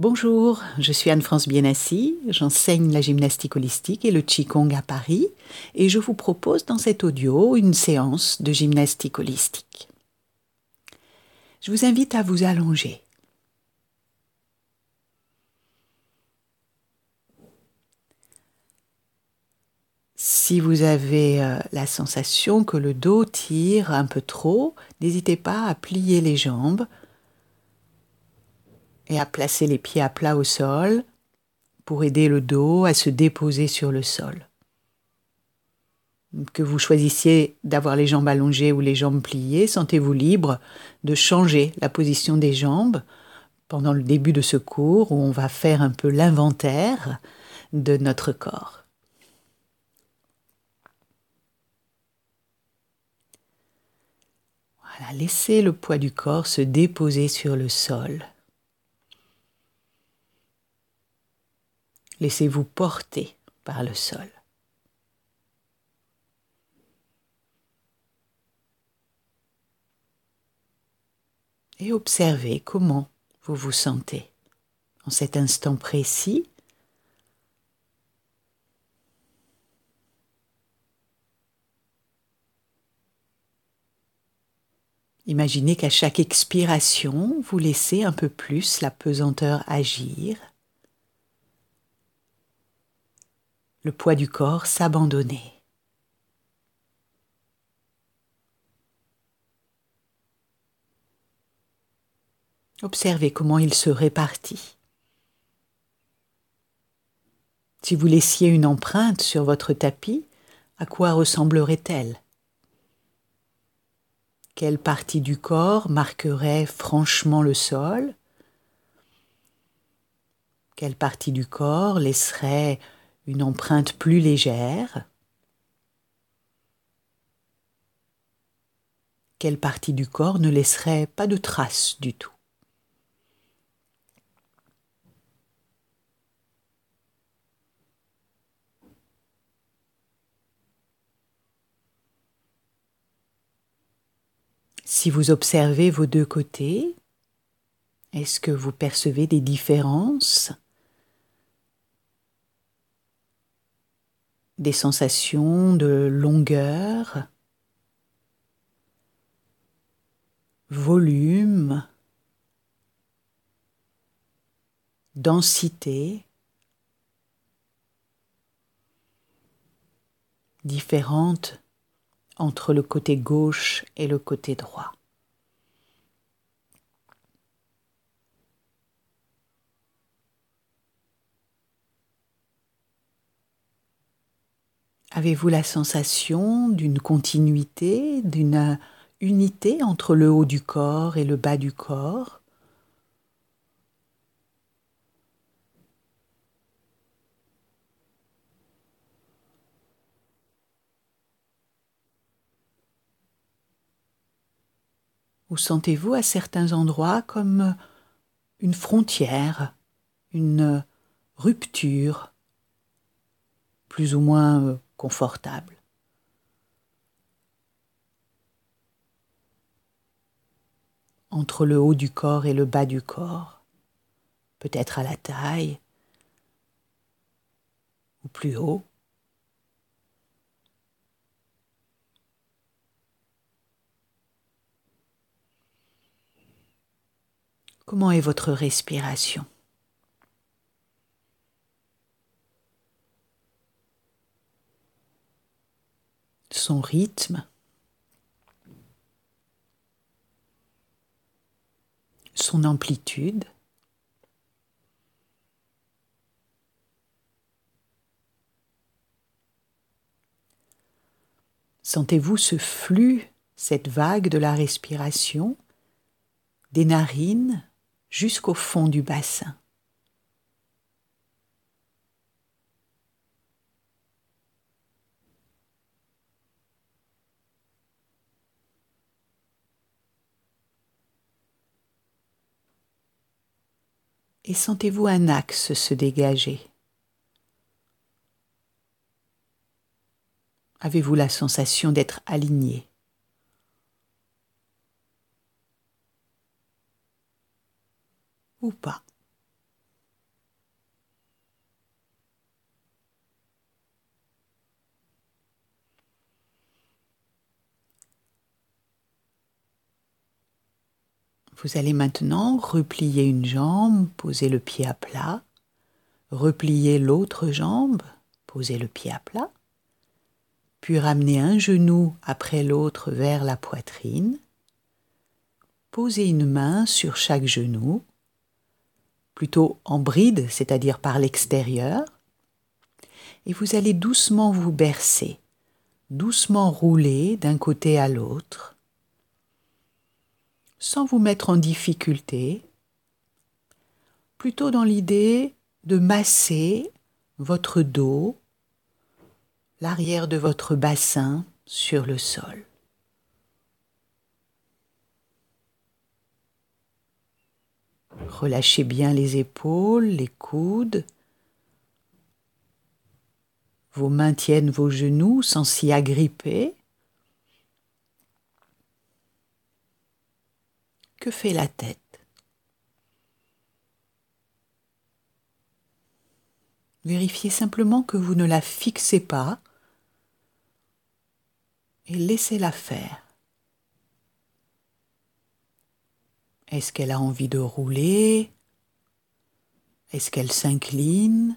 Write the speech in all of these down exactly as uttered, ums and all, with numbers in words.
Bonjour, je suis Anne-France Bienassi, j'enseigne la gymnastique holistique et le Qigong à Paris et je vous propose dans cet audio une séance de gymnastique holistique. Je vous invite à vous allonger. Si vous avez euh, la sensation que le dos tire un peu trop, n'hésitez pas à plier les jambes et à placer les pieds à plat au sol pour aider le dos à se déposer sur le sol. Que vous choisissiez d'avoir les jambes allongées ou les jambes pliées, sentez-vous libre de changer la position des jambes pendant le début de ce cours où on va faire un peu l'inventaire de notre corps. Voilà, laissez le poids du corps se déposer sur le sol. Laissez-vous porter par le sol. Et observez comment vous vous sentez en cet instant précis. Imaginez qu'à chaque expiration, vous laissez un peu plus la pesanteur agir, le poids du corps s'abandonner. Observez comment il se répartit. Si vous laissiez une empreinte sur votre tapis, à quoi ressemblerait-elle ? Quelle partie du corps marquerait franchement le sol ? Quelle partie du corps laisserait une empreinte plus légère ? Quelle partie du corps ne laisserait pas de traces du tout ? Si vous observez vos deux côtés, est-ce que vous percevez des différences ? Des sensations de longueur, volume, densité, différentes entre le côté gauche et le côté droit. Avez-vous la sensation d'une continuité, d'une unité entre le haut du corps et le bas du corps ? Ou sentez-vous à certains endroits comme une frontière, une rupture, plus ou moins confortable ? Entre le haut du corps et le bas du corps, peut-être à la taille ou plus haut. Comment est votre respiration ? Son rythme, son amplitude. Sentez-vous ce flux, cette vague de la respiration, des narines jusqu'au fond du bassin. Et sentez-vous un axe se dégager. Avez-vous la sensation d'être aligné ? Ou pas ? Vous allez maintenant replier une jambe, poser le pied à plat, replier l'autre jambe, poser le pied à plat, puis ramener un genou après l'autre vers la poitrine, poser une main sur chaque genou, plutôt en bride, c'est-à-dire par l'extérieur, et vous allez doucement vous bercer, doucement rouler d'un côté à l'autre, sans vous mettre en difficulté, plutôt dans l'idée de masser votre dos, l'arrière de votre bassin sur le sol. Relâchez bien les épaules, les coudes. Vos mains tiennent vos genoux sans s'y agripper. Que fait la tête? Vérifiez simplement que vous ne la fixez pas et laissez-la faire. Est-ce qu'elle a envie de rouler? Est-ce qu'elle s'incline?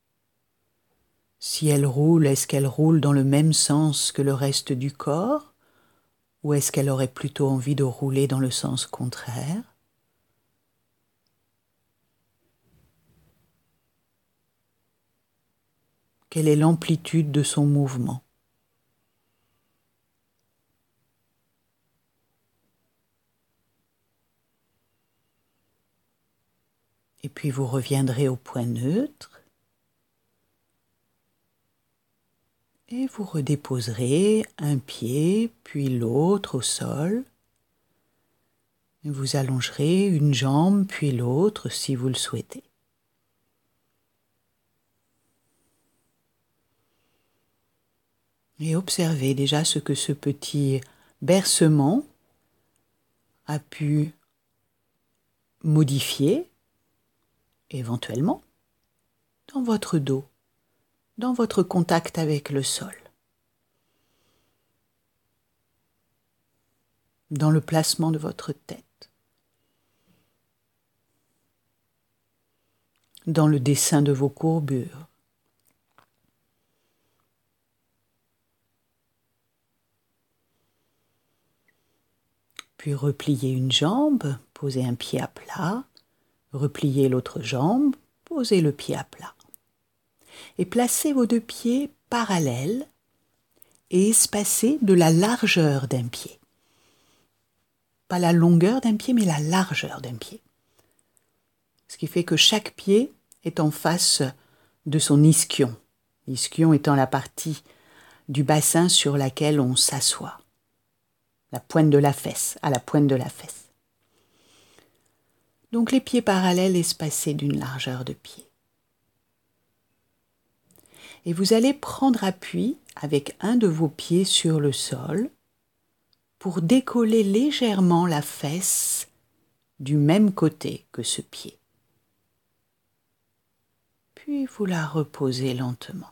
Si elle roule, est-ce qu'elle roule dans le même sens que le reste du corps? Ou est-ce qu'elle aurait plutôt envie de rouler dans le sens contraire? Quelle est l'amplitude de son mouvement? Et puis vous reviendrez au point neutre et vous redéposerez un pied puis l'autre au sol. Et vous allongerez une jambe puis l'autre si vous le souhaitez. Et observez déjà ce que ce petit bercement a pu modifier, éventuellement, dans votre dos, dans votre contact avec le sol, dans le placement de votre tête, dans le dessin de vos courbures. Puis repliez une jambe, posez un pied à plat, repliez l'autre jambe, posez le pied à plat. Et placez vos deux pieds parallèles et espacés de la largeur d'un pied. Pas la longueur d'un pied, mais la largeur d'un pied. Ce qui fait que chaque pied est en face de son ischion. L'ischion étant la partie du bassin sur laquelle on s'assoit. La pointe de la fesse, à la pointe de la fesse. Donc les pieds parallèles espacés d'une largeur de pied. Et vous allez prendre appui avec un de vos pieds sur le sol pour décoller légèrement la fesse du même côté que ce pied. Puis vous la reposez lentement.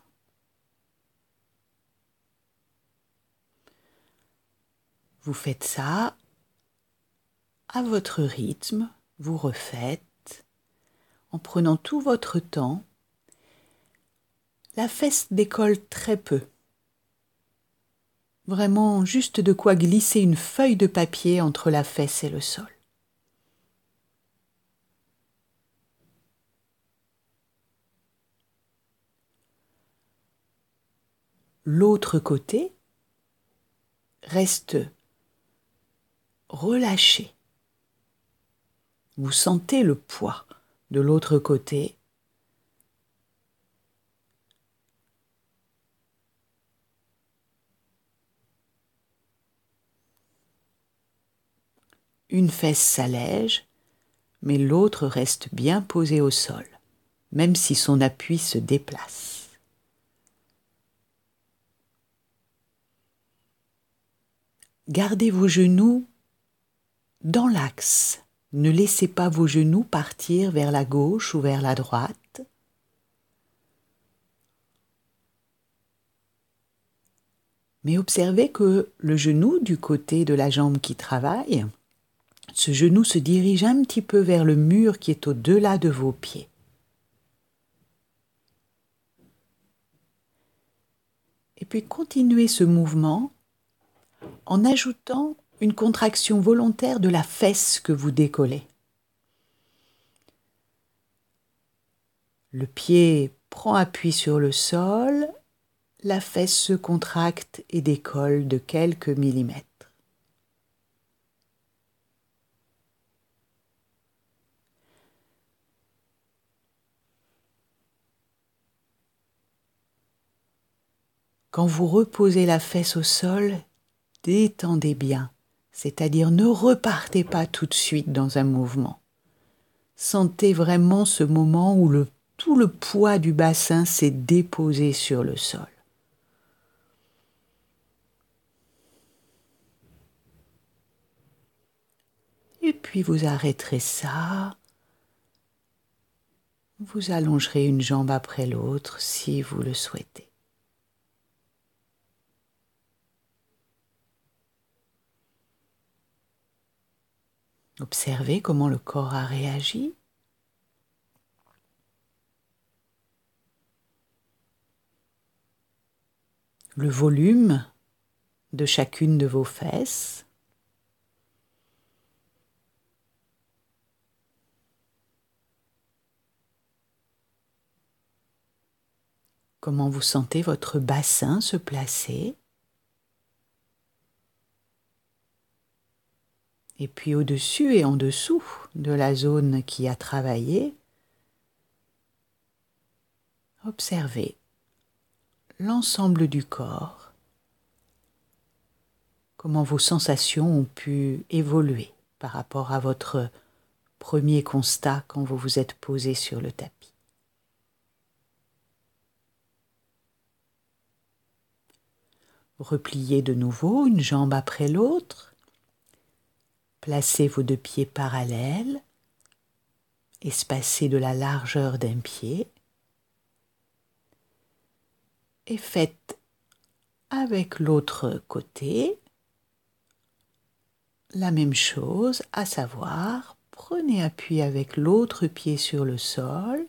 Vous faites ça à votre rythme, vous refaites en prenant tout votre temps. La fesse décolle très peu. Vraiment juste de quoi glisser une feuille de papier entre la fesse et le sol. L'autre côté reste relâché. Vous sentez le poids de l'autre côté. Une fesse s'allège, mais l'autre reste bien posée au sol, même si son appui se déplace. Gardez vos genoux dans l'axe. Ne laissez pas vos genoux partir vers la gauche ou vers la droite. Mais observez que le genou du côté de la jambe qui travaille Ce genou se dirige un petit peu vers le mur qui est au-delà de vos pieds. Et puis continuez ce mouvement en ajoutant une contraction volontaire de la fesse que vous décollez. Le pied prend appui sur le sol, la fesse se contracte et décolle de quelques millimètres. Quand vous reposez la fesse au sol, détendez bien, c'est-à-dire ne repartez pas tout de suite dans un mouvement. Sentez vraiment ce moment où le, tout le poids du bassin s'est déposé sur le sol. Et puis vous arrêterez ça. Vous allongerez une jambe après l'autre si vous le souhaitez. Observez comment le corps a réagi. Le volume de chacune de vos fesses. Comment vous sentez votre bassin se placer. Et puis au-dessus et en dessous de la zone qui a travaillé, observez l'ensemble du corps, comment vos sensations ont pu évoluer par rapport à votre premier constat quand vous vous êtes posé sur le tapis. Repliez de nouveau une jambe après l'autre. Placez vos deux pieds parallèles, espacés de la largeur d'un pied, et faites avec l'autre côté la même chose, à savoir, prenez appui avec l'autre pied sur le sol,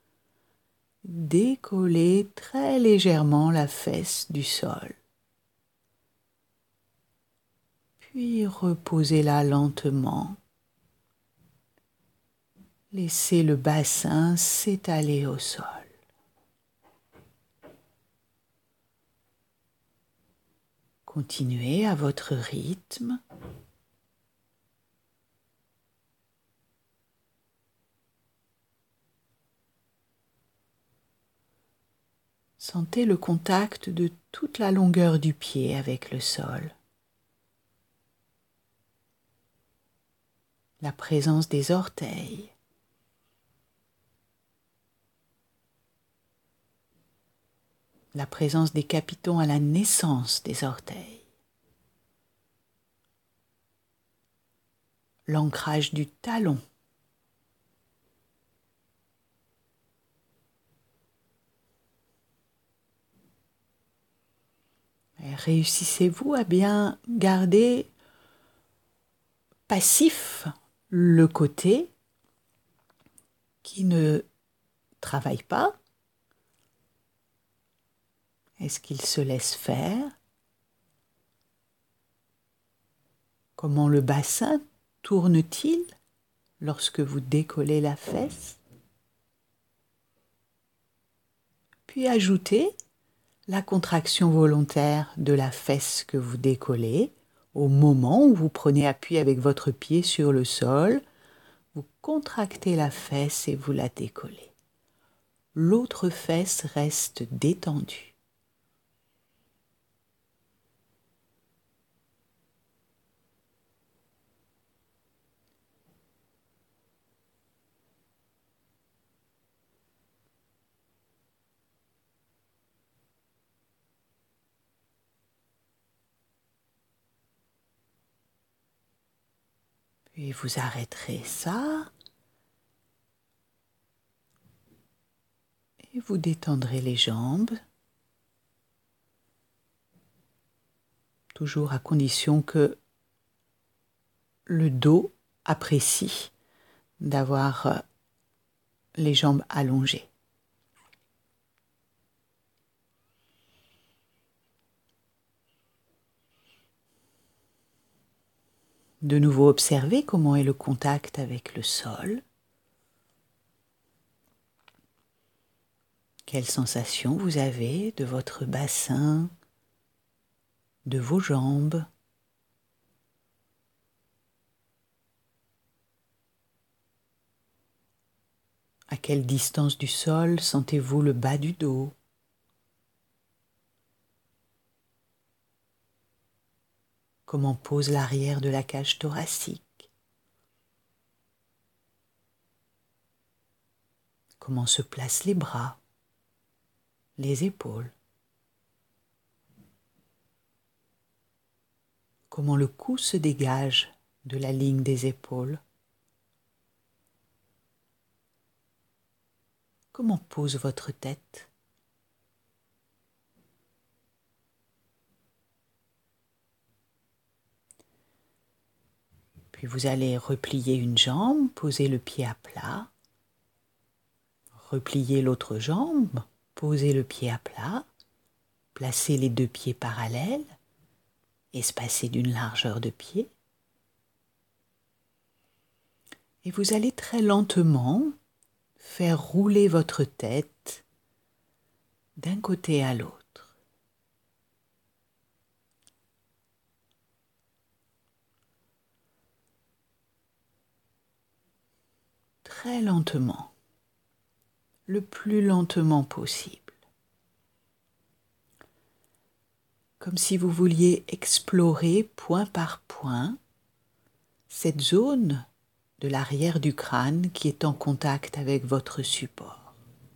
décollez très légèrement la fesse du sol. Puis reposez-la lentement. Laissez le bassin s'étaler au sol. Continuez à votre rythme. Sentez le contact de toute la longueur du pied avec le sol. La présence des orteils. La présence des capitons à la naissance des orteils. L'ancrage du talon. Réussissez-vous à bien garder passif le côté qui ne travaille pas? Est-ce qu'il se laisse faire? Comment le bassin tourne-t-il lorsque vous décollez la fesse? Puis ajoutez la contraction volontaire de la fesse que vous décollez au moment où vous prenez appui avec votre pied sur le sol. Vous contractez la fesse et vous la décollez. L'autre fesse reste détendue. Puis vous arrêterez ça et vous détendrez les jambes, toujours à condition que le dos apprécie d'avoir les jambes allongées. De nouveau, observez comment est le contact avec le sol. Quelles sensations vous avez de votre bassin, de vos jambes. À quelle distance du sol sentez-vous le bas du dos? Comment pose l'arrière de la cage thoracique? Comment se placent les bras, les épaules? Comment le cou se dégage de la ligne des épaules? Comment pose votre tête? Puis vous allez replier une jambe, poser le pied à plat. Replier l'autre jambe, poser le pied à plat. Placer les deux pieds parallèles, espacés d'une largeur de pied. Et vous allez très lentement faire rouler votre tête d'un côté à l'autre. Très lentement, le plus lentement possible. Comme si vous vouliez explorer point par point cette zone de l'arrière du crâne qui est en contact avec votre support.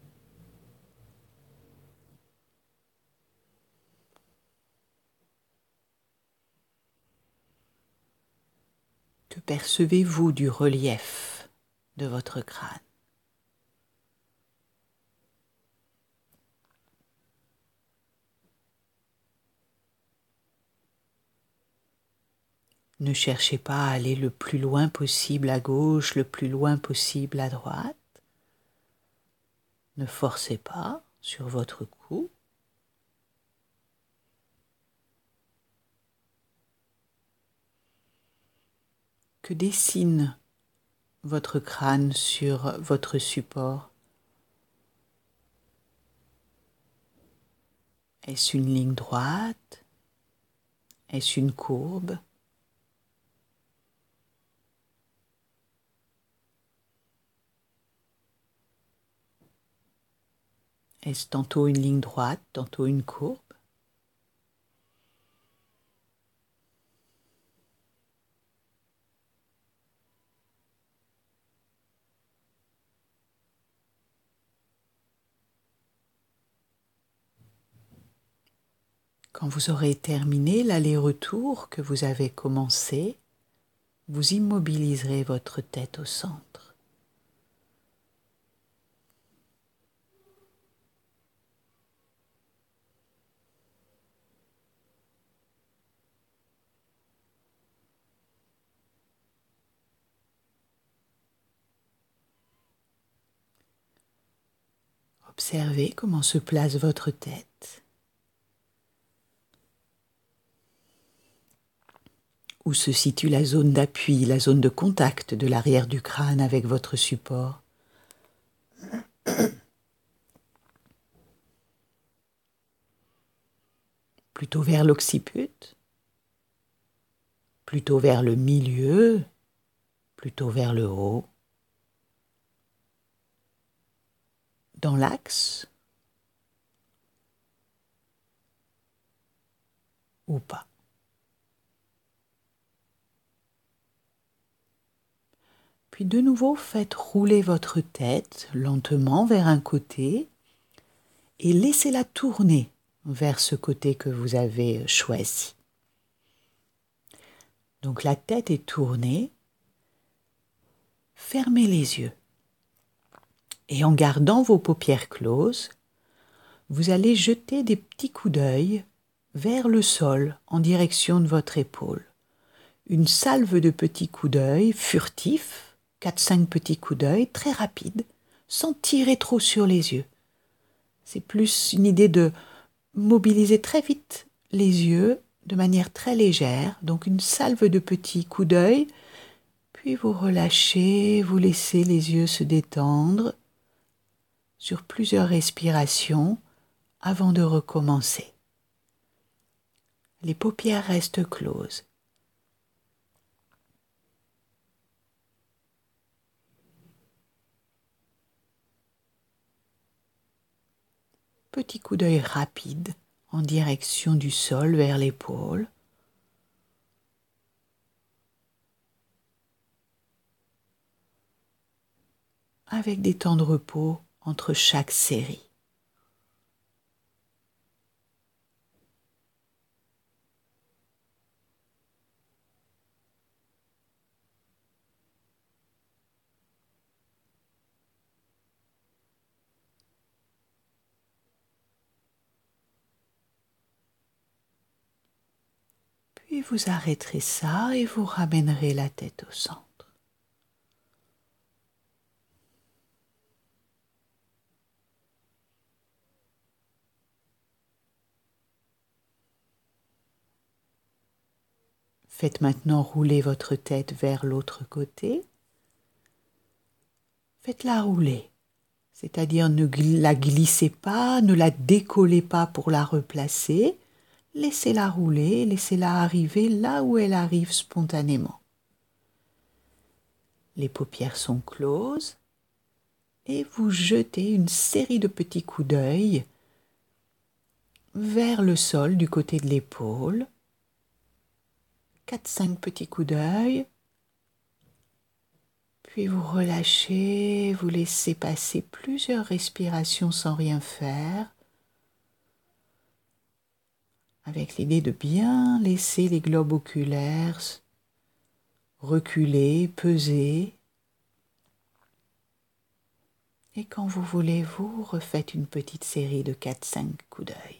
Que percevez-vous du relief de votre crâne? Ne cherchez pas à aller le plus loin possible à gauche, le plus loin possible à droite. Ne forcez pas sur votre cou. Que dessine votre crâne sur votre support? Est-ce une ligne droite? Est-ce une courbe? Est-ce tantôt une ligne droite, tantôt une courbe? Quand vous aurez terminé l'aller-retour que vous avez commencé, vous immobiliserez votre tête au centre. Observez comment se place votre tête. Où se situe la zone d'appui, la zone de contact de l'arrière du crâne avec votre support. Plutôt vers l'occiput, plutôt vers le milieu, plutôt vers le haut. Dans l'axe ou pas. Puis de nouveau, faites rouler votre tête lentement vers un côté et laissez-la tourner vers ce côté que vous avez choisi. Donc la tête est tournée, fermez les yeux. Et en gardant vos paupières closes, vous allez jeter des petits coups d'œil vers le sol en direction de votre épaule. une salve de petits coups d'œil furtifs, quatre cinq petits coups d'œil très rapides, sans tirer trop sur les yeux. C'est plus une idée de mobiliser très vite les yeux de manière très légère, donc une salve de petits coups d'œil, puis vous relâchez, vous laissez les yeux se détendre sur plusieurs respirations avant de recommencer. Les paupières restent closes. Petit coup d'œil rapide en direction du sol vers l'épaule. Avec des temps de repos entre chaque série. Puis vous arrêterez ça et vous ramènerez la tête au centre. Faites maintenant rouler votre tête vers l'autre côté. Faites-la rouler, c'est-à-dire ne la glissez pas, ne la décollez pas pour la replacer. Laissez-la rouler, laissez-la arriver là où elle arrive spontanément. Les paupières sont closes et vous jetez une série de petits coups d'œil vers le sol du côté de l'épaule. quatre cinq petits coups d'œil. Puis vous relâchez, vous laissez passer plusieurs respirations sans rien faire, avec l'idée de bien laisser les globes oculaires reculer, peser. Et quand vous voulez, vous refaites une petite série de quatre cinq coups d'œil.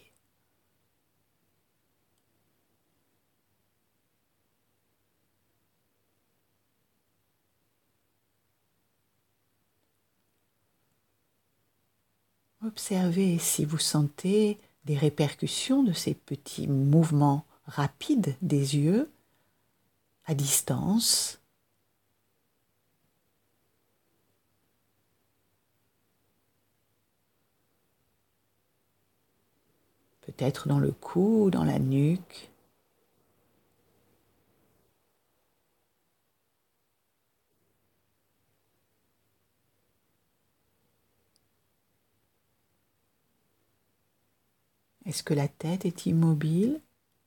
Observez si vous sentez des répercussions de ces petits mouvements rapides des yeux à distance. Peut-être dans le cou ou dans la nuque. Est-ce que la tête est immobile?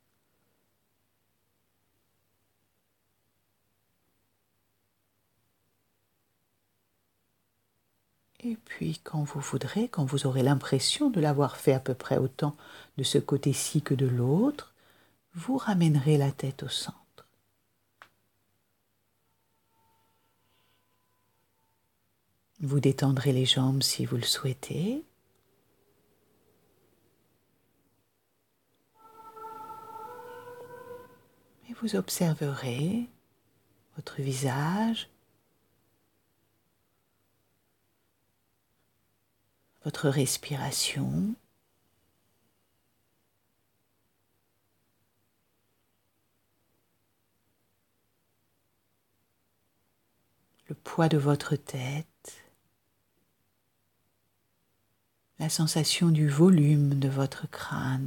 Et puis, quand vous voudrez, quand vous aurez l'impression de l'avoir fait à peu près autant de ce côté-ci que de l'autre, vous ramènerez la tête au centre. Vous détendrez les jambes si vous le souhaitez. Et vous observerez votre visage, votre respiration. Le poids de votre tête. La sensation du volume de votre crâne.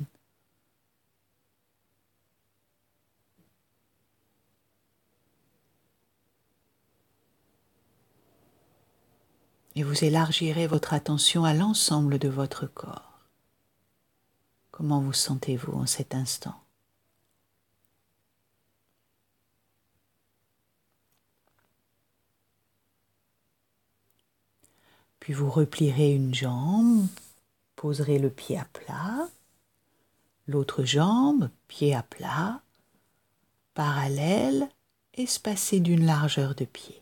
Et vous élargirez votre attention à l'ensemble de votre corps. Comment vous sentez-vous en cet instant? Puis vous replierez une jambe, poserez le pied à plat, l'autre jambe, pied à plat, parallèle, espacé d'une largeur de pied.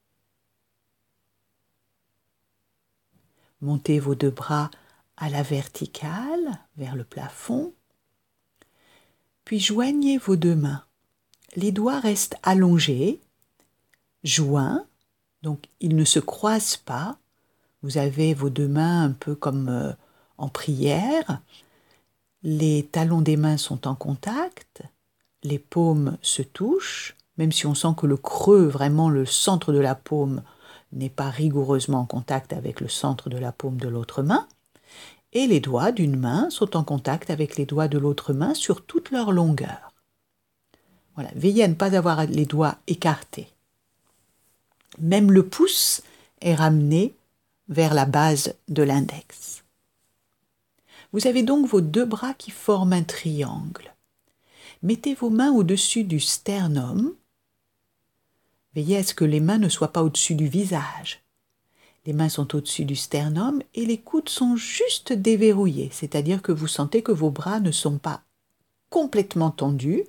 Montez vos deux bras à la verticale, vers le plafond, puis joignez vos deux mains les doigts restent allongés, joints, donc ils ne se croisent pas. Vous avez vos deux mains un peu comme euh, en prière. Les talons des mains sont en contact, les paumes se touchent, même si on sent que le creux, vraiment le centre de la paume, n'est pas rigoureusement en contact avec le centre de la paume de l'autre main, et les doigts d'une main sont en contact avec les doigts de l'autre main sur toute leur longueur. Voilà, veillez à ne pas avoir les doigts écartés. Même le pouce est ramené vers la base de l'index. Vous avez donc vos deux bras qui forment un triangle. Mettez vos mains au-dessus du sternum. Veillez à ce que les mains ne soient pas au-dessus du visage. Les mains sont au-dessus du sternum et les coudes sont juste déverrouillés, c'est-à-dire que vous sentez que vos bras ne sont pas complètement tendus.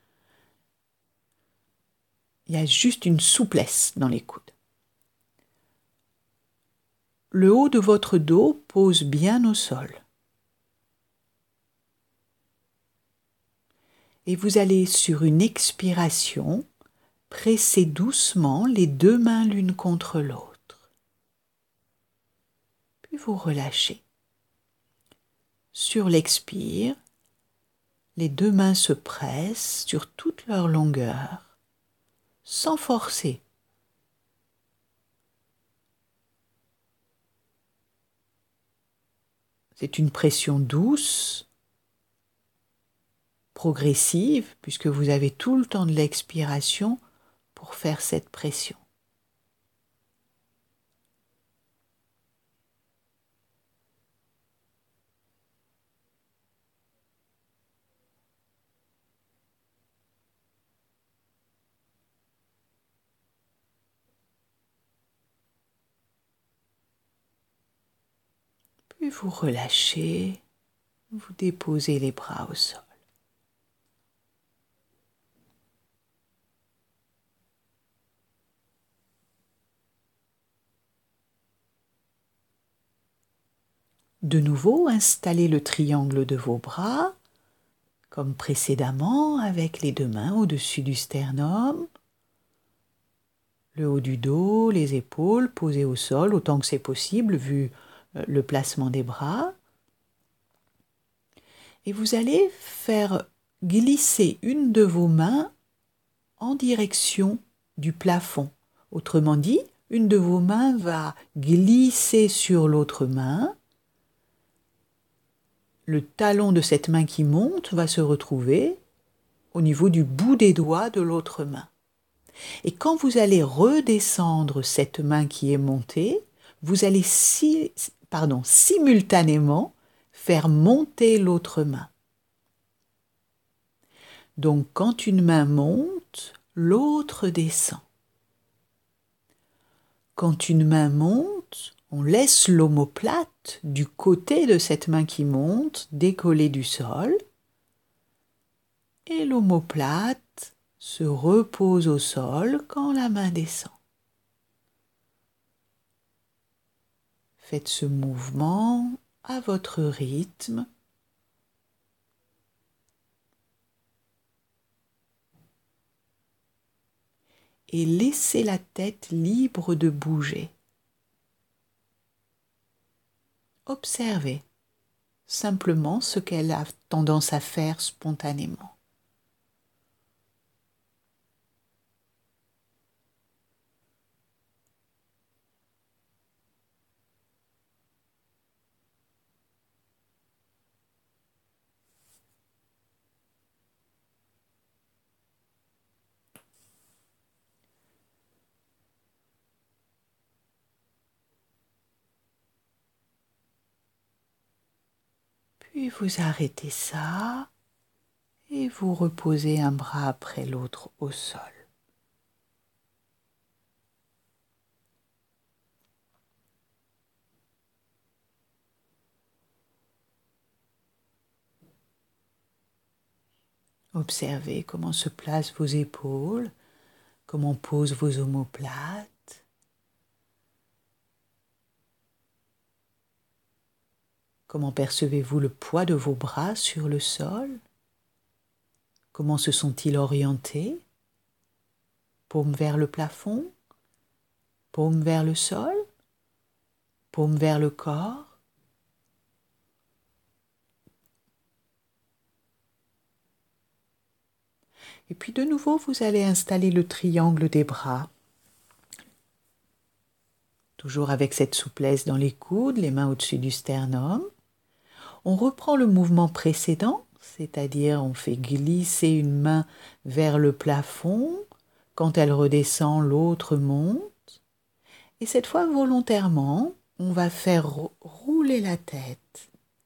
Il y a juste une souplesse dans les coudes. Le haut de votre dos pose bien au sol. Et vous allez, sur une expiration, presser doucement les deux mains l'une contre l'autre. Puis vous relâchez. Sur l'expire, les deux mains se pressent sur toute leur longueur, sans forcer. C'est une pression douce, progressive, puisque vous avez tout le temps de l'expiration pour faire cette pression. Puis vous relâchez, vous déposez les bras au sol. De nouveau, installez le triangle de vos bras, comme précédemment, avec les deux mains au-dessus du sternum, le haut du dos, les épaules posées au sol, autant que c'est possible, vu le placement des bras. Et vous allez faire glisser une de vos mains en direction du plafond. Autrement dit, une de vos mains va glisser sur l'autre main. Le talon de cette main qui monte va se retrouver au niveau du bout des doigts de l'autre main. Et quand vous allez redescendre cette main qui est montée, vous allez si, pardon, simultanément faire monter l'autre main. Donc quand une main monte, l'autre descend. Quand une main monte, on laisse l'omoplate du côté de cette main qui monte décoller du sol et l'omoplate se repose au sol quand la main descend. Faites ce mouvement à votre rythme. Et laissez la tête libre de bouger. Observez simplement ce qu'elle a tendance à faire spontanément. Puis vous arrêtez ça et vous reposez un bras après l'autre au sol. Observez comment se placent vos épaules, comment posent vos omoplates. Comment percevez-vous le poids de vos bras sur le sol? Comment se sont-ils orientés? paume vers le plafond, paume vers le sol, paume vers le corps. Et puis de nouveau, vous allez installer le triangle des bras. Toujours avec cette souplesse dans les coudes, les mains au-dessus du sternum. On reprend le mouvement précédent, c'est-à-dire on fait glisser une main vers le plafond. Quand elle redescend, l'autre monte. Et cette fois, volontairement, on va faire rouler la tête.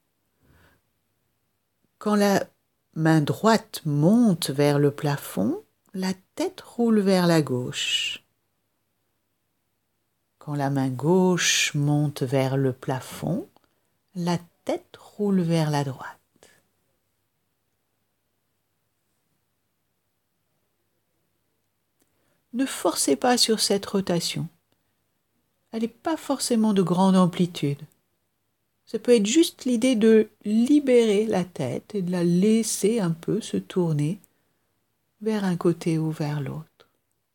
Quand la main droite monte vers le plafond, la tête roule vers la gauche. Quand la main gauche monte vers le plafond, la tête roule vers la droite. Ne forcez pas sur cette rotation. Elle n'est pas forcément de grande amplitude. Ça peut être juste l'idée de libérer la tête et de la laisser un peu se tourner vers un côté ou vers l'autre.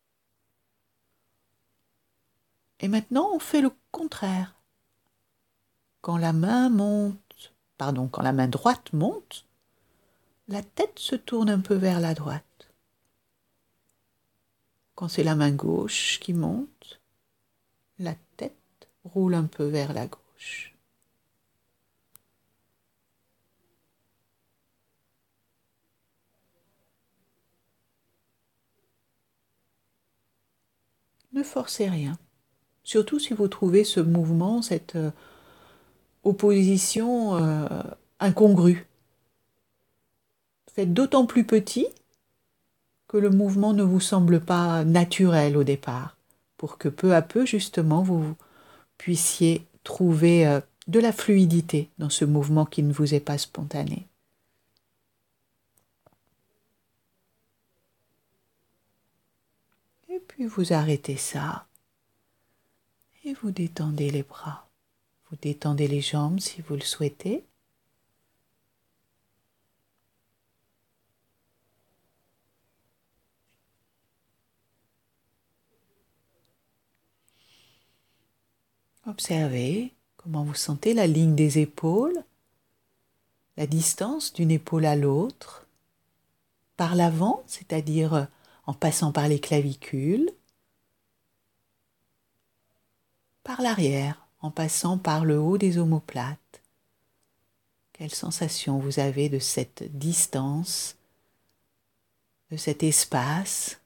Et maintenant, on fait le contraire. Quand la main monte, pardon, quand la main droite monte, la tête se tourne un peu vers la droite. Quand c'est la main gauche qui monte, la tête roule un peu vers la gauche. Ne forcez rien, surtout si vous trouvez ce mouvement, cette euh, opposition euh, incongrue. Faites d'autant plus petit que le mouvement ne vous semble pas naturel au départ, pour que peu à peu, justement, vous puissiez trouver euh, de la fluidité dans ce mouvement qui ne vous est pas spontané. Et puis vous arrêtez ça et vous détendez les bras. Vous détendez les jambes si vous le souhaitez. Observez comment vous sentez la ligne des épaules, la distance d'une épaule à l'autre, par l'avant, c'est-à-dire en passant par les clavicules, par l'arrière, en passant par le haut des omoplates. Quelle sensation vous avez de cette distance, de cet espace?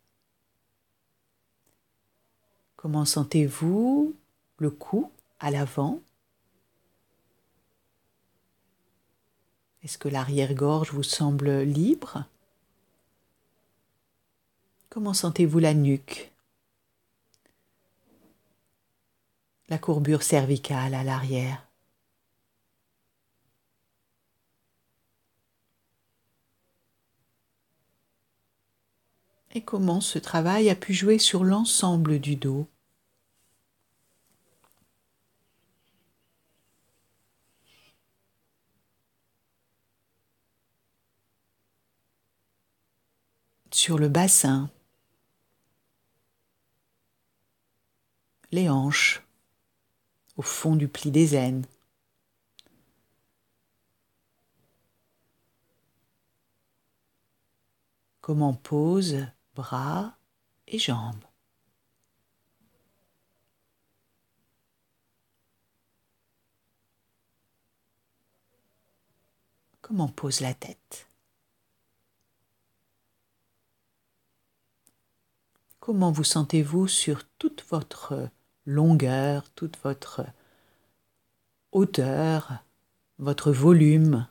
Comment sentez-vous le cou à l'avant? Est-ce que l'arrière-gorge vous semble libre? Comment sentez-vous la nuque? La courbure cervicale à l'arrière? Et comment ce travail a pu jouer sur l'ensemble du dos? Sur le bassin, les hanches, au fond du pli des aines. Comment posent bras et jambes. Comment pose la tête? Comment vous sentez-vous sur toute votre longueur, toute votre hauteur, votre volume?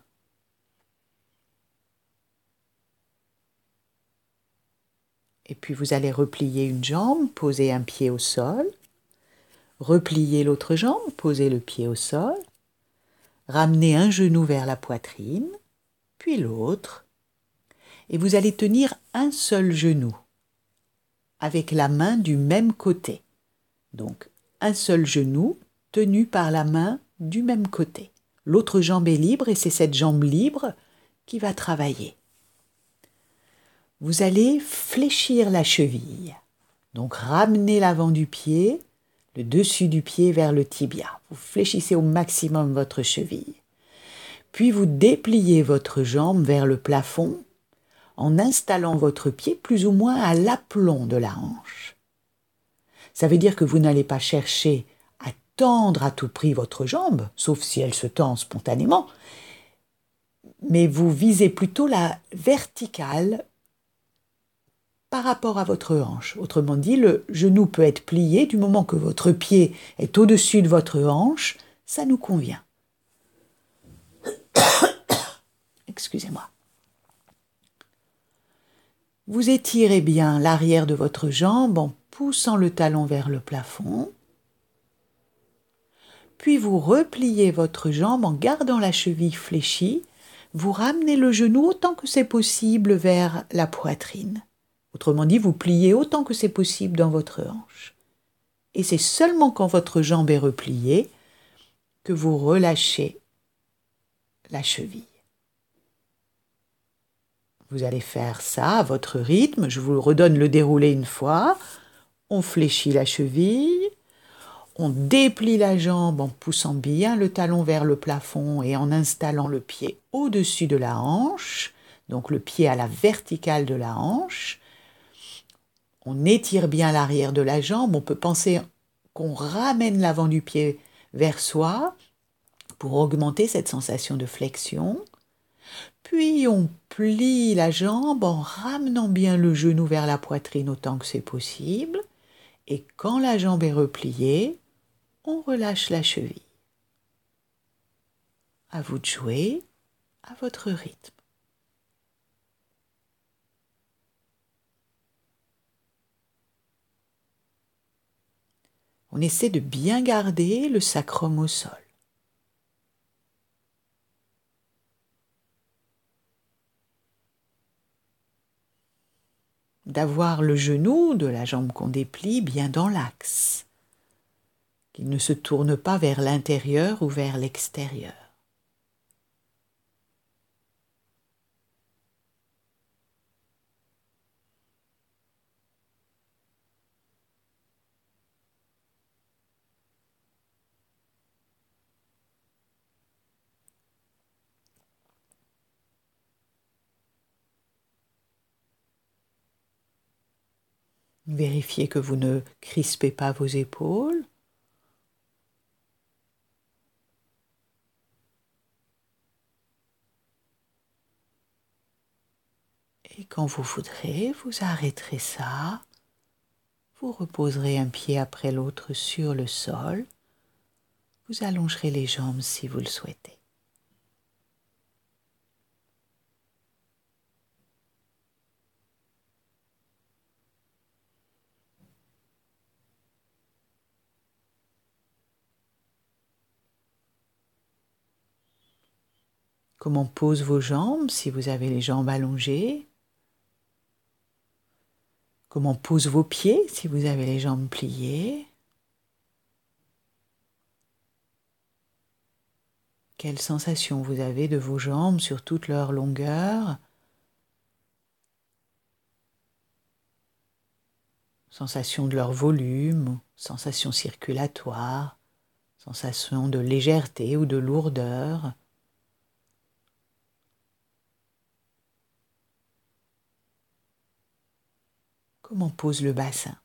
Et puis vous allez replier une jambe, poser un pied au sol, replier l'autre jambe, poser le pied au sol, ramener un genou vers la poitrine, puis l'autre, et vous allez tenir un seul genou avec la main du même côté. Donc, un seul genou tenu par la main du même côté. L'autre jambe est libre et c'est cette jambe libre qui va travailler. Vous allez fléchir la cheville. Donc ramenez l'avant du pied, le dessus du pied vers le tibia. Vous fléchissez au maximum votre cheville. Puis vous dépliez votre jambe vers le plafond en installant votre pied plus ou moins à l'aplomb de la hanche. Ça veut dire que vous n'allez pas chercher à tendre à tout prix votre jambe, sauf si elle se tend spontanément, mais vous visez plutôt la verticale par rapport à votre hanche. Autrement dit, le genou peut être plié du moment que votre pied est au-dessus de votre hanche, ça nous convient. Excusez-moi. Vous étirez bien l'arrière de votre jambe en poussant le talon vers le plafond. Puis vous repliez votre jambe en gardant la cheville fléchie. Vous ramenez le genou autant que c'est possible vers la poitrine. Autrement dit, vous pliez autant que c'est possible dans votre hanche. Et c'est seulement quand votre jambe est repliée que vous relâchez la cheville. Vous allez faire ça à votre rythme. Je vous redonne le déroulé une fois. On fléchit la cheville. On déplie la jambe en poussant bien le talon vers le plafond et en installant le pied au-dessus de la hanche. Donc le pied à la verticale de la hanche. On étire bien l'arrière de la jambe. On peut penser qu'on ramène l'avant du pied vers soi pour augmenter cette sensation de flexion. Puis on plie la jambe en ramenant bien le genou vers la poitrine autant que c'est possible. Et quand la jambe est repliée, on relâche la cheville. À vous de jouer à votre rythme. On essaie de bien garder le sacrum au sol. D'avoir le genou de la jambe qu'on déplie bien dans l'axe, qu'il ne se tourne pas vers l'intérieur ou vers l'extérieur. Vérifiez que vous ne crispez pas vos épaules. Et quand vous voudrez, vous arrêterez ça. Vous reposerez un pied après l'autre sur le sol. Vous allongerez les jambes si vous le souhaitez. Comment posent vos jambes si vous avez les jambes allongées? Comment posent vos pieds si vous avez les jambes pliées? Quelle sensation vous avez de vos jambes sur toute leur longueur? Sensation de leur volume, sensation circulatoire, sensation de légèreté ou de lourdeur. Comment pose le bassin?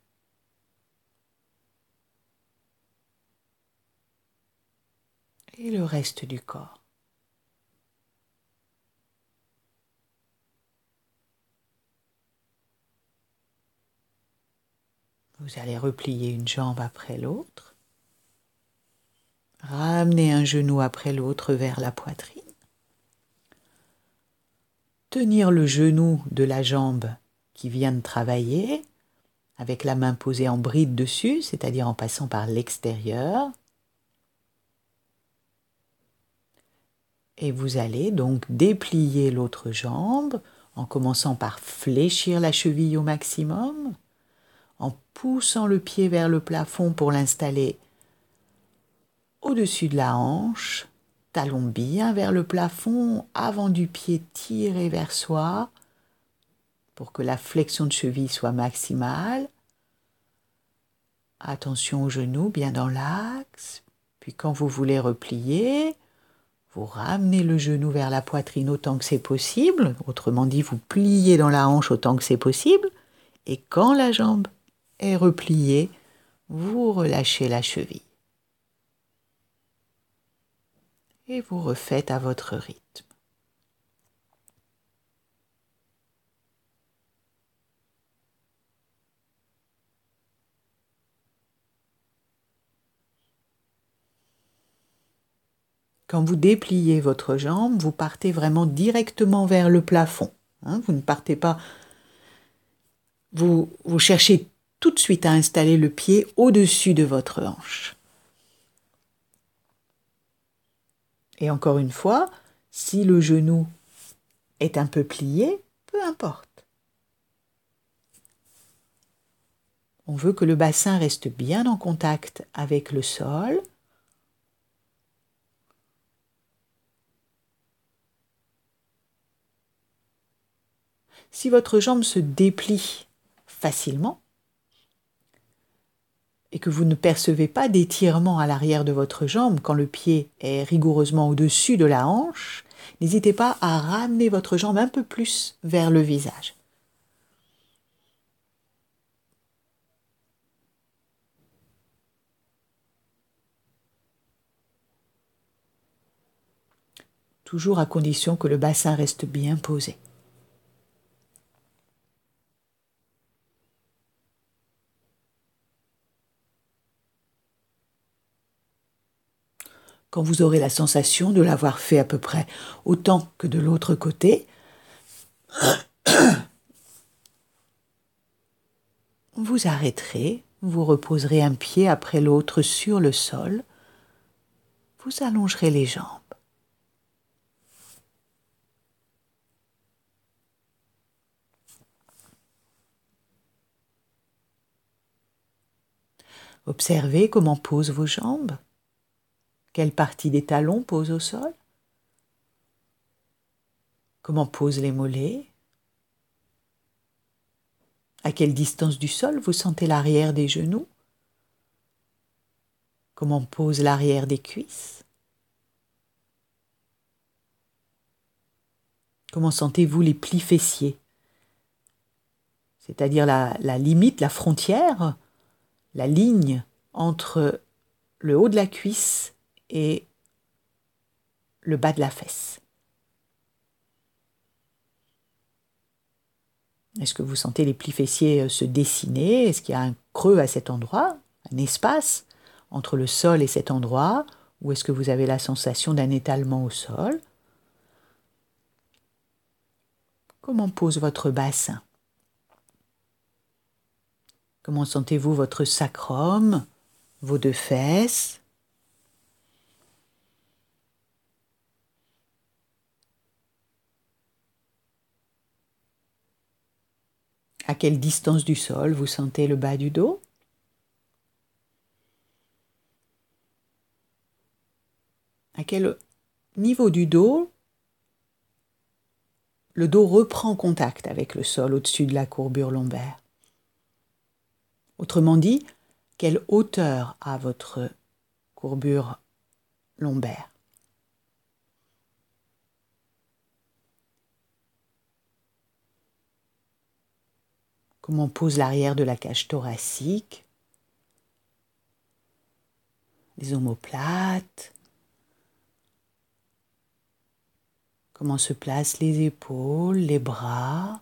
Et le reste du corps. Vous allez replier une jambe après l'autre. Ramener un genou après l'autre vers la poitrine. Tenir le genou de la jambe qui vient de travailler avec la main posée en bride dessus, c'est-à-dire en passant par l'extérieur. Et vous allez donc déplier l'autre jambe en commençant par fléchir la cheville au maximum, en poussant le pied vers le plafond pour l'installer au-dessus de la hanche, talon bien vers le plafond, avant du pied tiré vers soi pour que la flexion de cheville soit maximale. Attention aux genoux, bien dans l'axe. Puis quand vous voulez replier, vous ramenez le genou vers la poitrine autant que c'est possible. Autrement dit, vous pliez dans la hanche autant que c'est possible. Et quand la jambe est repliée, vous relâchez la cheville. Et vous refaites à votre rythme. Quand vous dépliez votre jambe, vous partez vraiment directement vers le plafond. Hein, vous ne partez pas... Vous, vous cherchez tout de suite à installer le pied au-dessus de votre hanche. Et encore une fois, si le genou est un peu plié, peu importe. On veut que le bassin reste bien en contact avec le sol. Si votre jambe se déplie facilement et que vous ne percevez pas d'étirement à l'arrière de votre jambe quand le pied est rigoureusement au-dessus de la hanche, n'hésitez pas à ramener votre jambe un peu plus vers le visage. Toujours à condition que le bassin reste bien posé. Quand vous aurez la sensation de l'avoir fait à peu près autant que de l'autre côté, vous arrêterez, vous reposerez un pied après l'autre sur le sol, vous allongerez les jambes. Observez comment posent vos jambes. Quelle partie des talons pose au sol? Comment posent les mollets? À quelle distance du sol vous sentez l'arrière des genoux? Comment pose l'arrière des cuisses? Comment sentez-vous les plis fessiers? C'est-à-dire la, la limite, la frontière, la ligne entre le haut de la cuisse et le bas de la fesse. Est-ce que vous sentez les plis fessiers se dessiner? Est-ce qu'il y a un creux à cet endroit, un espace entre le sol et cet endroit? Ou est-ce que vous avez la sensation d'un étalement au sol? Comment pose votre bassin? Comment sentez-vous votre sacrum, vos deux fesses? À quelle distance du sol vous sentez le bas du dos? À quel niveau du dos le dos reprend contact avec le sol au-dessus de la courbure lombaire? Autrement dit, quelle hauteur a votre courbure lombaire? Comment pose l'arrière de la cage thoracique? Les omoplates? Comment se placent les épaules, les bras?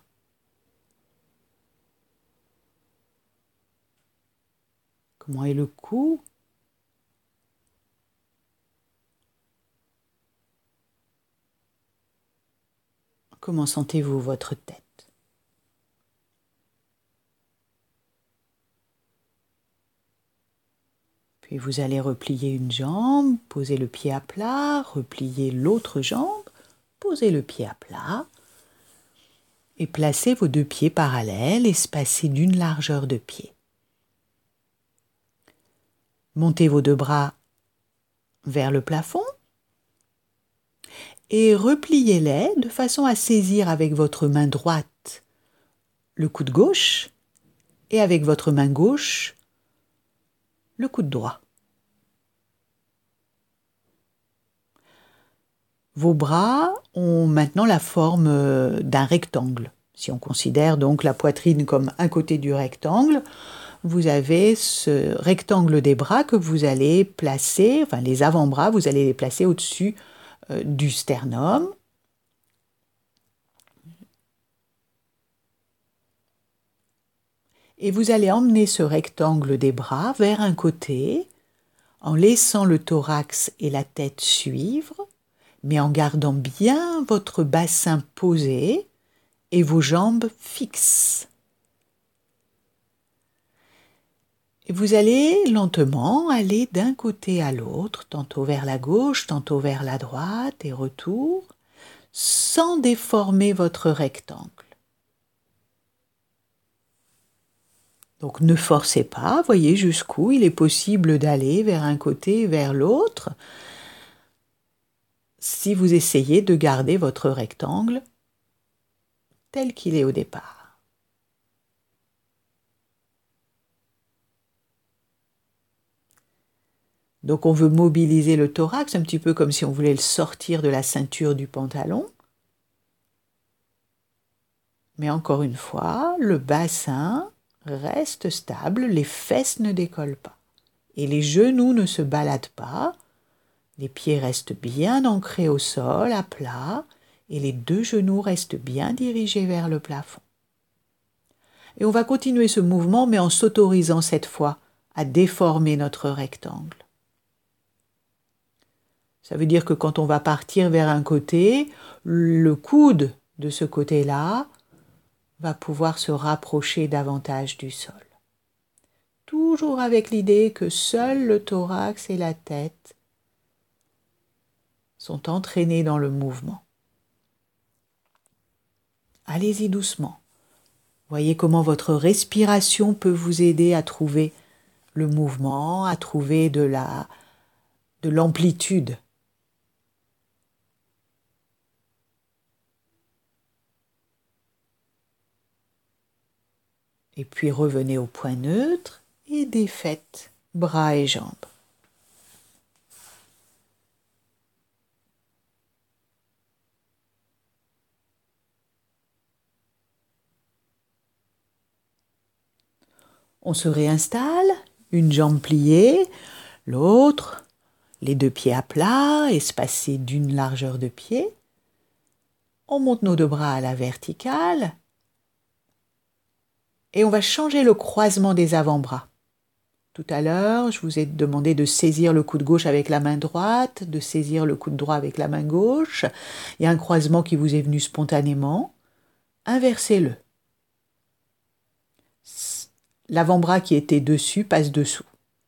Comment est le cou? Comment sentez-vous votre tête? Puis vous allez replier une jambe, poser le pied à plat, replier l'autre jambe, poser le pied à plat et placez vos deux pieds parallèles, espacés d'une largeur de pied. Montez vos deux bras vers le plafond et repliez-les de façon à saisir avec votre main droite le coude gauche et avec votre main gauche le coude droit. Vos bras ont maintenant la forme d'un rectangle. Si on considère donc la poitrine comme un côté du rectangle, vous avez ce rectangle des bras que vous allez placer, enfin les avant-bras, vous allez les placer au-dessus euh, du sternum. Et vous allez emmener ce rectangle des bras vers un côté en laissant le thorax et la tête suivre, mais en gardant bien votre bassin posé et vos jambes fixes. Et vous allez lentement aller d'un côté à l'autre, tantôt vers la gauche, tantôt vers la droite et retour, sans déformer votre rectangle. Donc ne forcez pas, voyez jusqu'où il est possible d'aller vers un côté et vers l'autre, si vous essayez de garder votre rectangle tel qu'il est au départ. Donc on veut mobiliser le thorax, un petit peu comme si on voulait le sortir de la ceinture du pantalon. Mais encore une fois, le bassin reste stable, les fesses ne décollent pas. Et les genoux ne se baladent pas, les pieds restent bien ancrés au sol, à plat, et les deux genoux restent bien dirigés vers le plafond. Et on va continuer ce mouvement, mais en s'autorisant cette fois à déformer notre rectangle. Ça veut dire que quand on va partir vers un côté, le coude de ce côté-là va pouvoir se rapprocher davantage du sol. Toujours avec l'idée que seul le thorax et la tête sont entraînés dans le mouvement. Allez-y doucement. Voyez comment votre respiration peut vous aider à trouver le mouvement, à trouver de la, de l'amplitude. Et puis revenez au point neutre et défaites bras et jambes. On se réinstalle, une jambe pliée, l'autre, les deux pieds à plat, espacés d'une largeur de pied. On monte nos deux bras à la verticale et on va changer le croisement des avant-bras. Tout à l'heure, je vous ai demandé de saisir le coude gauche avec la main droite, de saisir le coude droit avec la main gauche. Il y a un croisement qui vous est venu spontanément. Inversez-le. L'avant-bras qui était dessus passe dessous.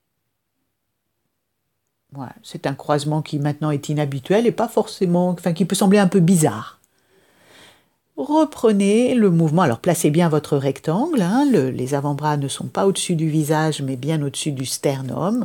Voilà, c'est un croisement qui maintenant est inhabituel et pas forcément, enfin qui peut sembler un peu bizarre. Reprenez le mouvement, alors placez bien votre rectangle, hein, le, les avant-bras ne sont pas au-dessus du visage mais bien au-dessus du sternum,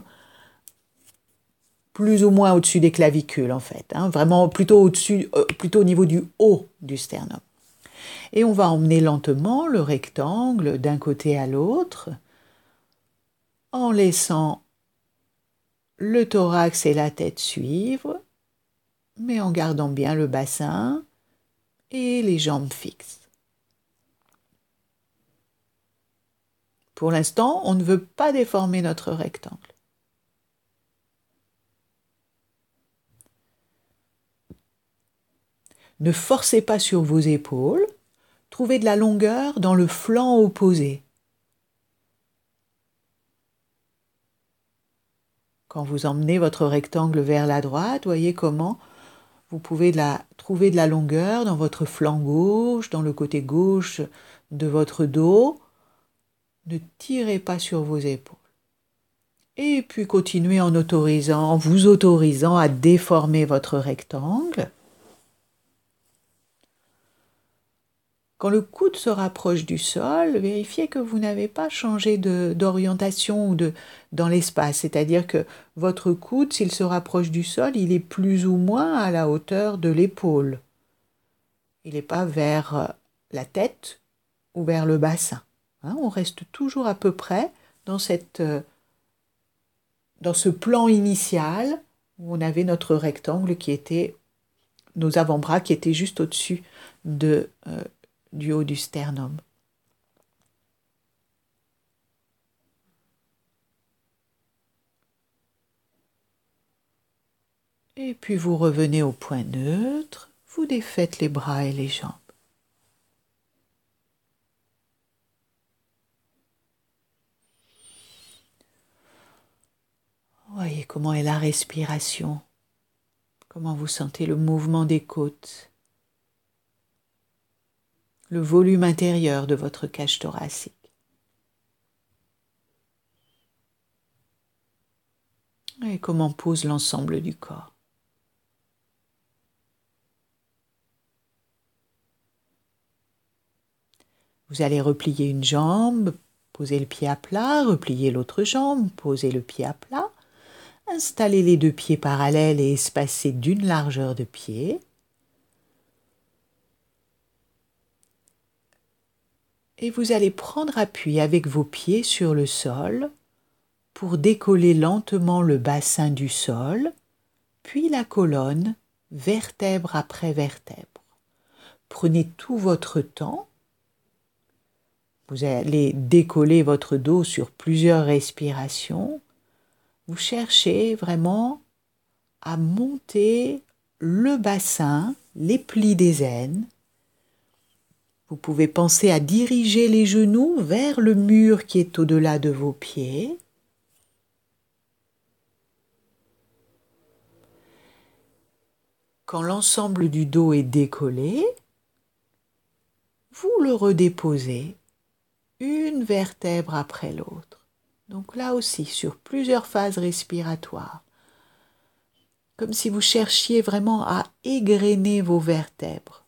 plus ou moins au-dessus des clavicules en fait, hein, vraiment plutôt au-dessus, euh, plutôt au niveau du haut du sternum. Et on va emmener lentement le rectangle d'un côté à l'autre en laissant le thorax et la tête suivre, mais en gardant bien le bassin et les jambes fixes. Pour l'instant, on ne veut pas déformer notre rectangle. Ne forcez pas sur vos épaules, trouvez de la longueur dans le flanc opposé. Quand vous emmenez votre rectangle vers la droite, voyez comment vous pouvez de la, trouver de la longueur dans votre flanc gauche, dans le côté gauche de votre dos. Ne tirez pas sur vos épaules. Et puis continuez en autorisant, en vous autorisant à déformer votre rectangle. Quand le coude se rapproche du sol, vérifiez que vous n'avez pas changé de, d'orientation ou de, dans l'espace. C'est-à-dire que votre coude, s'il se rapproche du sol, il est plus ou moins à la hauteur de l'épaule. Il n'est pas vers la tête ou vers le bassin. Hein, on reste toujours à peu près dans cette, dans ce plan initial où on avait notre rectangle qui était, nos avant-bras qui étaient juste au-dessus de, euh, du haut du sternum. Et puis vous revenez au point neutre, vous défaites les bras et les jambes. Voyez comment est la respiration, comment vous sentez le mouvement des côtes, le volume intérieur de votre cage thoracique. Et comment pose l'ensemble du corps. Vous allez replier une jambe, poser le pied à plat, replier l'autre jambe, poser le pied à plat. Installez les deux pieds parallèles et espacés d'une largeur de pied. Et vous allez prendre appui avec vos pieds sur le sol pour décoller lentement le bassin du sol, puis la colonne, vertèbre après vertèbre. Prenez tout votre temps. Vous allez décoller votre dos sur plusieurs respirations. Vous cherchez vraiment à monter le bassin, les plis des aines. Vous pouvez penser à diriger les genoux vers le mur qui est au-delà de vos pieds. Quand l'ensemble du dos est décollé, vous le redéposez une vertèbre après l'autre. Donc là aussi, sur plusieurs phases respiratoires. Comme si vous cherchiez vraiment à égrener vos vertèbres.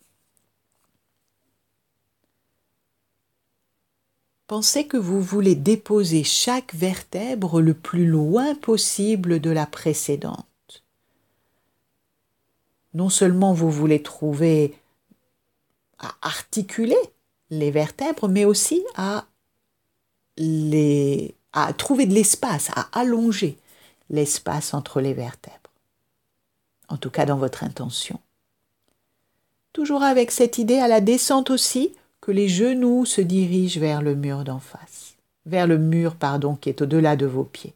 Pensez que vous voulez déposer chaque vertèbre le plus loin possible de la précédente. Non seulement vous voulez trouver à articuler les vertèbres, mais aussi à, les, à trouver de l'espace, à allonger l'espace entre les vertèbres. En tout cas dans votre intention. Toujours avec cette idée à la descente aussi, que les genoux se dirigent vers le mur d'en face, vers le mur, pardon, qui est au-delà de vos pieds.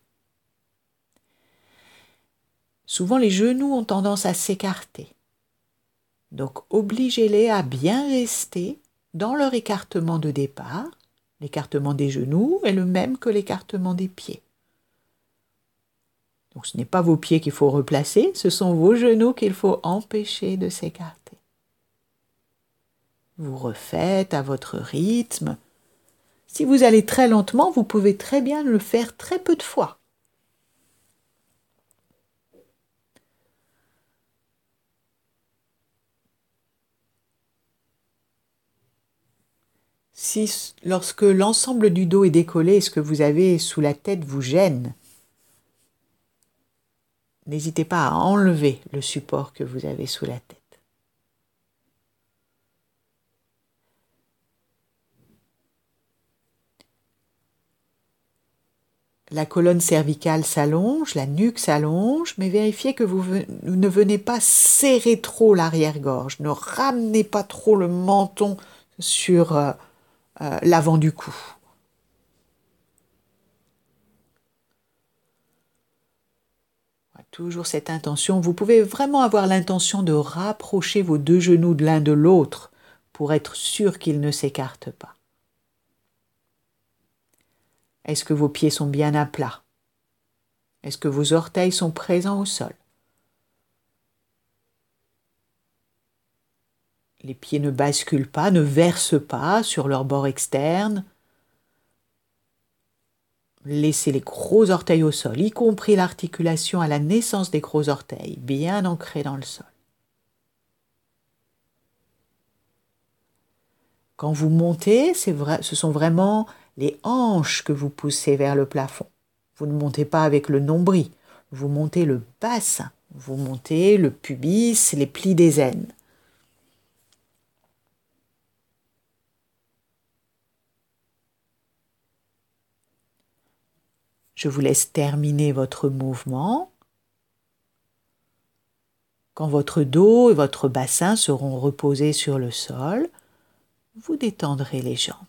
Souvent, les genoux ont tendance à s'écarter. Donc, obligez-les à bien rester dans leur écartement de départ. L'écartement des genoux est le même que l'écartement des pieds. Donc, ce n'est pas vos pieds qu'il faut replacer, ce sont vos genoux qu'il faut empêcher de s'écarter. Vous refaites à votre rythme. Si vous allez très lentement, vous pouvez très bien le faire très peu de fois. Si, lorsque l'ensemble du dos est décollé et ce que vous avez sous la tête vous gêne, n'hésitez pas à enlever le support que vous avez sous la tête. La colonne cervicale s'allonge, la nuque s'allonge, mais vérifiez que vous ne venez pas serrer trop l'arrière-gorge. Ne ramenez pas trop le menton sur euh, euh, l'avant du cou. Toujours cette intention. Vous pouvez vraiment avoir l'intention de rapprocher vos deux genoux de l'un de l'autre pour être sûr qu'ils ne s'écartent pas. Est-ce que vos pieds sont bien à plat? Est-ce que vos orteils sont présents au sol? Les pieds ne basculent pas, ne versent pas sur leur bord externe. Laissez les gros orteils au sol, y compris l'articulation à la naissance des gros orteils, bien ancrés dans le sol. Quand vous montez, c'est vrai, ce sont vraiment les hanches que vous poussez vers le plafond. Vous ne montez pas avec le nombril, vous montez le bassin, vous montez le pubis, les plis des aines. Je vous laisse terminer votre mouvement. Quand votre dos et votre bassin seront reposés sur le sol, vous détendrez les jambes.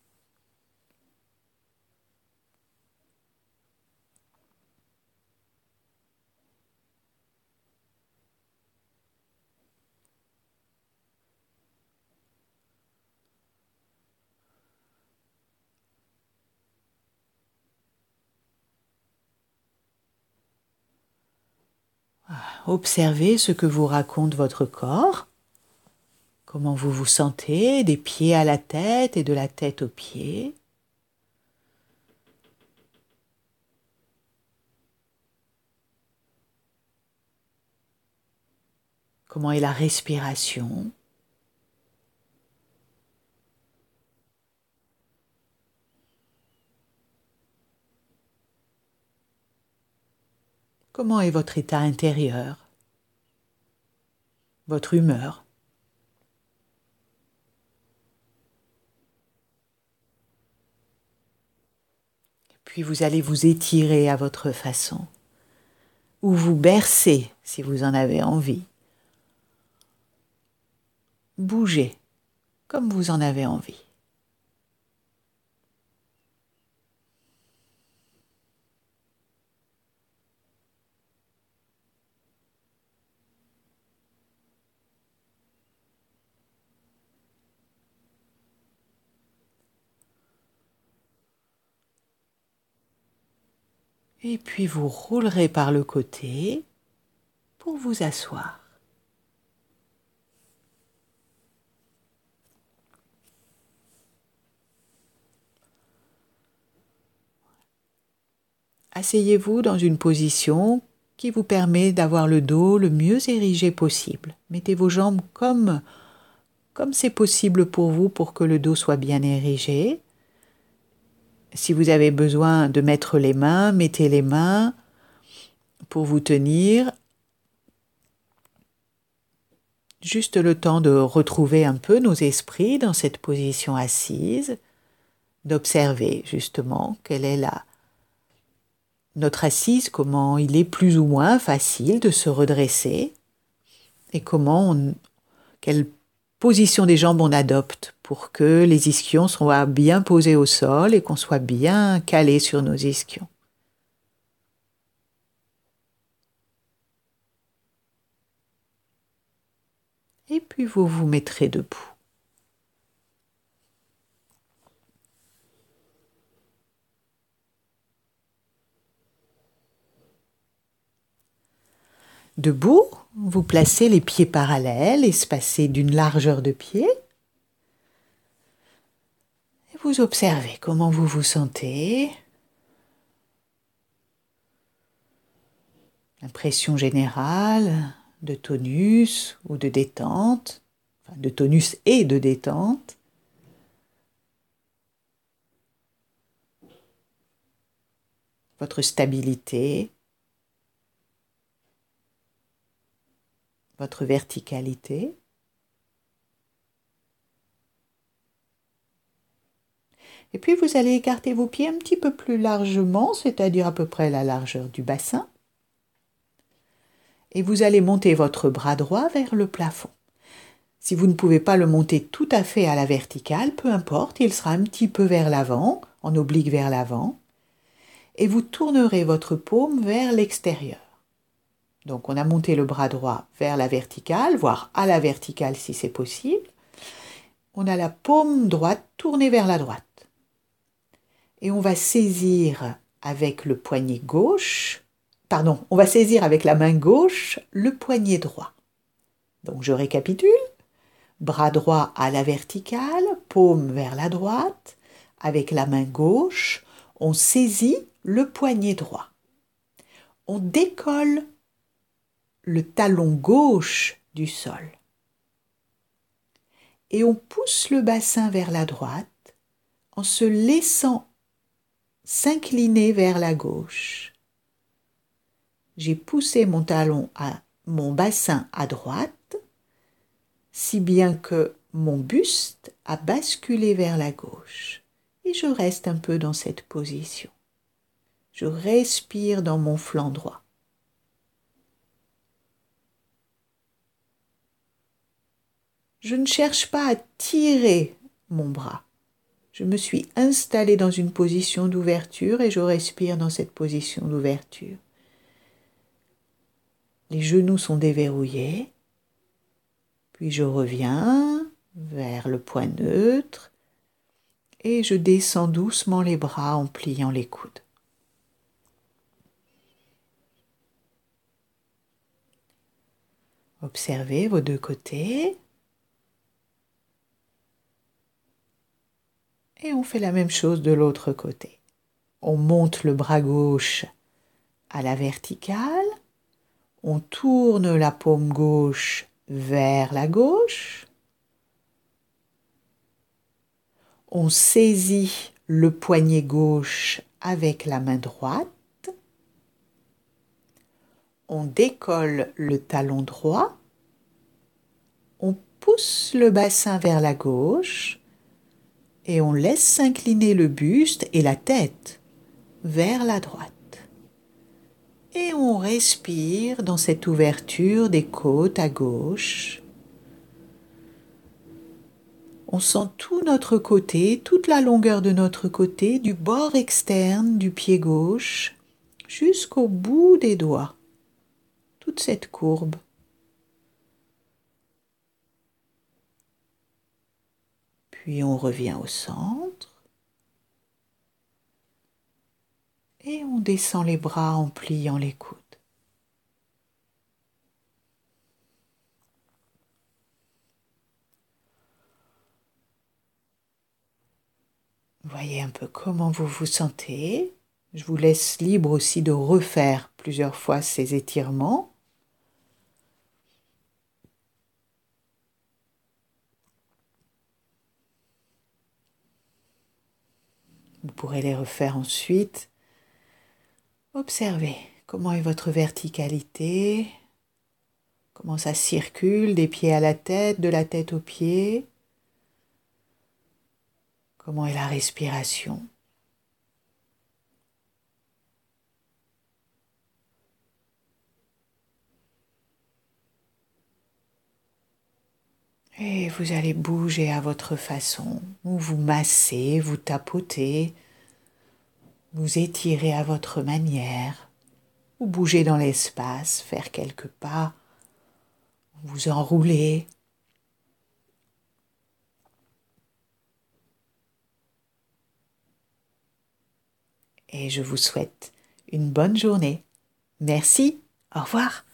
Observez ce que vous raconte votre corps, comment vous vous sentez, des pieds à la tête et de la tête aux pieds. Comment est la respiration? Comment est votre état intérieur? Votre humeur? Puis vous allez vous étirer à votre façon, ou vous bercer si vous en avez envie. Bougez comme vous en avez envie. Et puis vous roulerez par le côté pour vous asseoir. Asseyez-vous dans une position qui vous permet d'avoir le dos le mieux érigé possible. Mettez vos jambes comme, comme c'est possible pour vous pour que le dos soit bien érigé. Si vous avez besoin de mettre les mains, mettez les mains pour vous tenir. Juste le temps de retrouver un peu nos esprits dans cette position assise, d'observer justement quelle est la notre assise, comment il est plus ou moins facile de se redresser et comment on, quelle position des jambes on adopte pour que les ischions soient bien posés au sol et qu'on soit bien calé sur nos ischions. Et puis vous vous mettrez debout. Debout, vous placez les pieds parallèles, espacés d'une largeur de pied. Et vous observez comment vous vous sentez. L'impression générale de tonus ou de détente, enfin de tonus et de détente. Votre stabilité, votre verticalité. Et puis vous allez écarter vos pieds un petit peu plus largement, c'est-à-dire à peu près la largeur du bassin. Et vous allez monter votre bras droit vers le plafond. Si vous ne pouvez pas le monter tout à fait à la verticale, peu importe, il sera un petit peu vers l'avant, en oblique vers l'avant. Et vous tournerez votre paume vers l'extérieur. Donc on a monté le bras droit vers la verticale, voire à la verticale si c'est possible. On a la paume droite tournée vers la droite. Et on va saisir avec le poignet gauche, pardon, on va saisir avec la main gauche le poignet droit. Donc je récapitule, bras droit à la verticale, paume vers la droite, avec la main gauche, on saisit le poignet droit. On décolle le talon gauche du sol. Et on pousse le bassin vers la droite en se laissant s'incliner vers la gauche. J'ai poussé mon talon à mon bassin à droite, si bien que mon buste a basculé vers la gauche. Et je reste un peu dans cette position. Je respire dans mon flanc droit. Je ne cherche pas à tirer mon bras. Je me suis installée dans une position d'ouverture et je respire dans cette position d'ouverture. Les genoux sont déverrouillés, puis je reviens vers le point neutre et je descends doucement les bras en pliant les coudes. Observez vos deux côtés et on fait la même chose de l'autre côté. On monte le bras gauche à la verticale, on tourne la paume gauche vers la gauche, on saisit le poignet gauche avec la main droite, on décolle le talon droit, on pousse le bassin vers la gauche et on laisse s'incliner le buste et la tête vers la droite. Et on respire dans cette ouverture des côtes à gauche. On sent tout notre côté, toute la longueur de notre côté, du bord externe du pied gauche jusqu'au bout des doigts. Toute cette courbe. Puis on revient au centre. Et on descend les bras en pliant les coudes. Voyez un peu comment vous vous sentez. Je vous laisse libre aussi de refaire plusieurs fois ces étirements. Vous pourrez les refaire ensuite. Observez comment est votre verticalité, comment ça circule des pieds à la tête, de la tête aux pieds. Comment est la respiration? Et vous allez bouger à votre façon, ou vous massez, vous tapotez, vous étirez à votre manière, ou bougez dans l'espace, faire quelques pas, vous enroulez. Et je vous souhaite une bonne journée. Merci, au revoir.